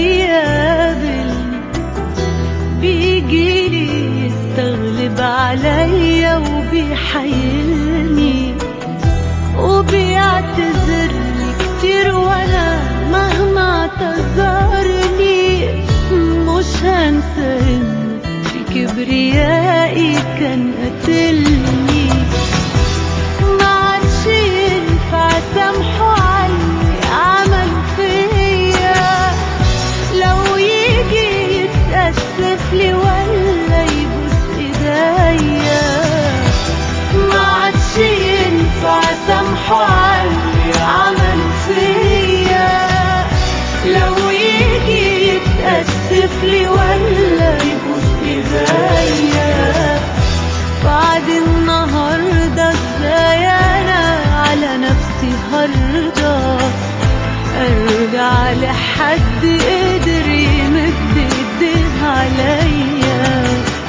بيقابلني بيجيلي يستغلب عليا وبيحايلني وبيعتذرلي كتير وانا مهما اعتذرني مش هنسى انه في كبريائي كان قتلني. ما عادش ينفع سامحه عاللي عمل فيا، لو يجي يتأسف لي ولا يبوس ايديا. ما عادش ينفع سامحه عاللي عمل فيا، لو يجي يتأسف لي ولا يبوس ايديا. بعد النهارده ازاي انا على نفسي هرضى ارجع لحد قدر يمد ايديه عليا؟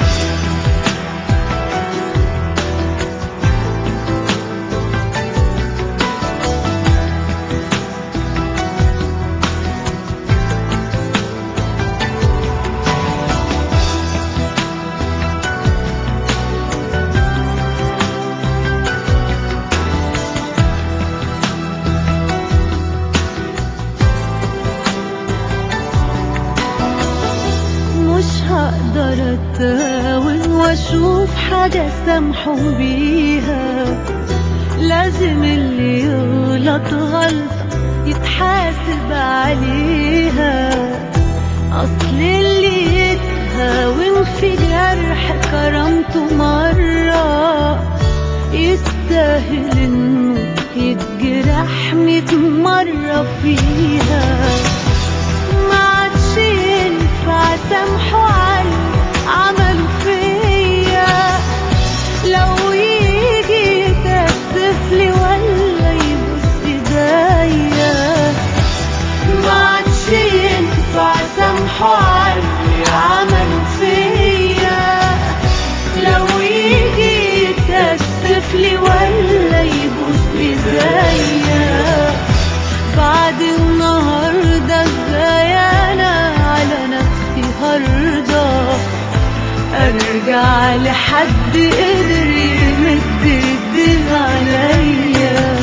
مش هقدر اتهاون واشوف حاجة سامحه بيها، لازم اللي يغلط غلطة يتحاسب عليها. اصل اللي يتهاون في جرح كرامته مرة يستاهل انه يتجرح 100 مرة فيها. ما عادش ينفع سامحه عاللي عمله فيا، لو يجي يتأسف لي ولا يبوس ايديا. ما عادش ينفع سامحه عاللي عمله فيا، لو يجي يتأسف لي ولا يبوس ايديا. بعد النهارده ازاي انا على نفسي هرضى ارجع لحد قدر يمد ايديه عليا؟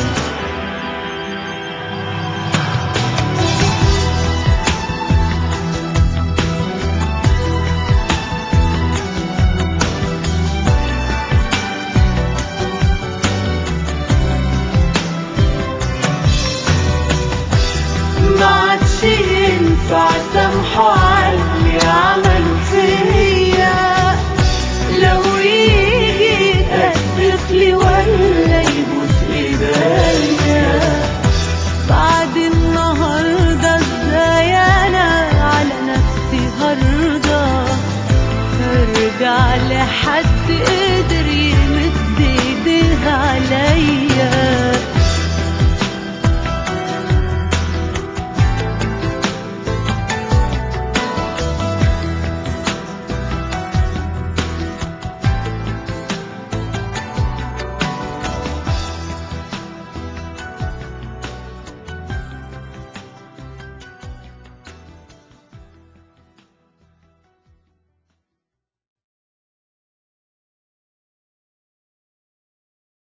ما عادش ينفع سامحه